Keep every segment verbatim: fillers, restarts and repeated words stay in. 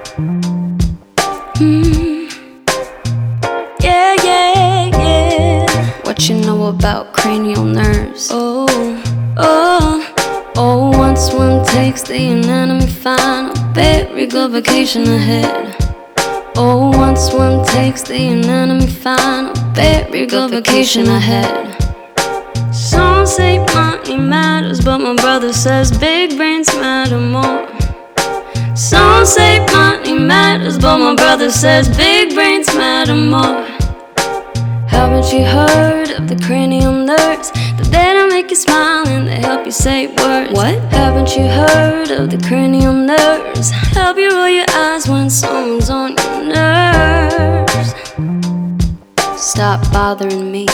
Mm. Yeah, yeah, yeah. What you know about cranial nerves? Oh, oh, oh. Once one takes the anatomy fine, I'll bet we go vacation ahead. Oh, once one takes the anatomy fine, I'll bet we go vacation ahead. Some say money matters, but my brother says big brains matter more. Some say money matters, but my brother says big brains matter more. Haven't you heard of the cranial nerves? That they don't make you smile and they help you say words. What? Haven't you heard of the cranial nerves? Help you roll your eyes when someone's on your nerves. Stop bothering me.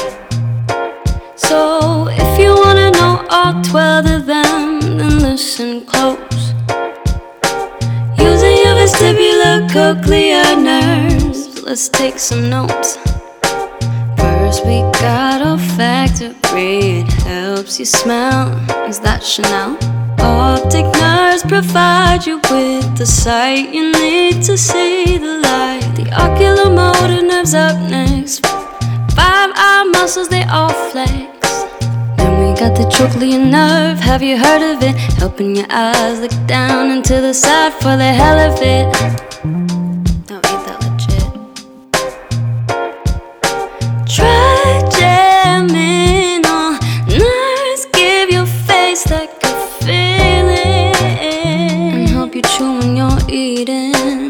So if you wanna know all twelve of them, then listen close. Using your vestibular cochlear nerves, let's take some notes. First we got olfactory, it helps you smell. Is that Chanel? Optic nerves provide you with the sight you need to see the light. The oculomotor nerves up next. Five eye muscles, they all flex. Then we got the trochlear nerve, have you heard of it? Helping your eyes look down into the side for the hell of it. No, ain't that legit? Try jamming on nerves, give your face that good feeling, and help you chew when you're eating.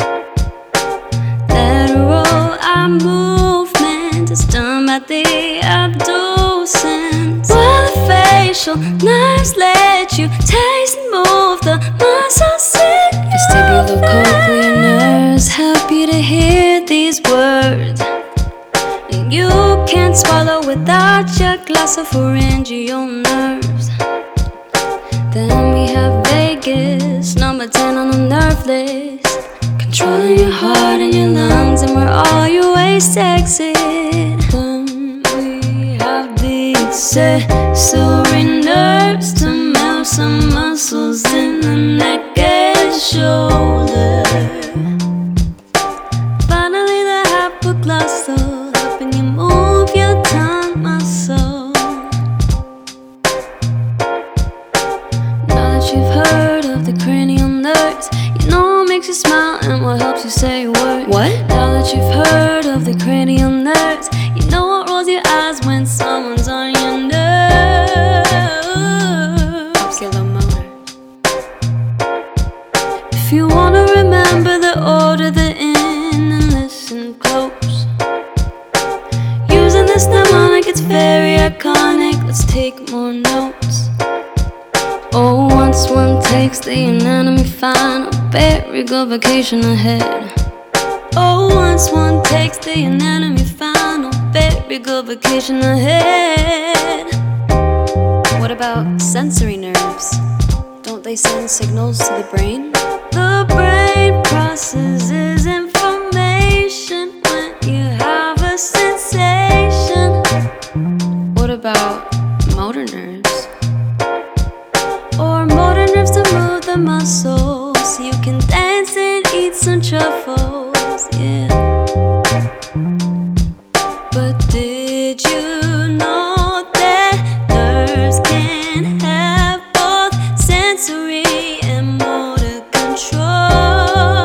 Lateral eye movement is done by the abducens, while the facial nerves let you taste and move the muscles in your vestibular cochlear nerves help you to hear these words. And you can't swallow without your glossopharyngeal nerves. Then we have vagus, number ten on the nerve list, controlling your heart and your lungs, and we're all your waist exit. Then we have the accessory nerves to melt some muscles in the neck and shoulder. Finally the hypoglossal, helping you move your tongue muscle. Now that you've heard of the cranial nerves, you know what makes you smile and what helps you say words. What? Now that you've heard of the cranial nerves, you know what rolls your eyes when someone's on your nerves. Oculomotor. If you wanna remember the order they're in, then listen close. Using this mnemonic, it's very iconic. Let's take more notes. Oh, once one takes the anatomy fine, I'll bet we go vacation ahead. Oh, once one takes the anatomy fine, I'll bet we go vacation ahead. What about sensory nerves? Don't they send signals to the brain? The brain processes information when you have a sensation. What about motor nerves? Or motor nerves to move the muscles, you can dance and eat some truffles, yeah. But did you know that nerves can have both sensory and motor control?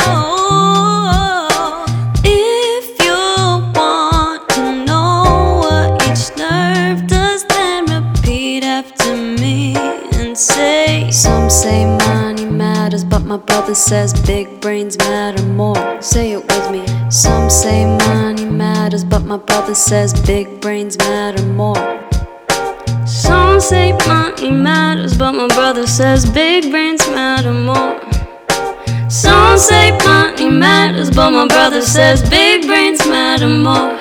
If you want to know what each nerve does, then repeat after me and say. Some say money matters, but my brother says big brains matter more. Say it with me. Some say money matters, but my brother says big brains matter more. Some say money matters, but my brother says big brains matter more. Some say money matters, but my brother says big brains matter more.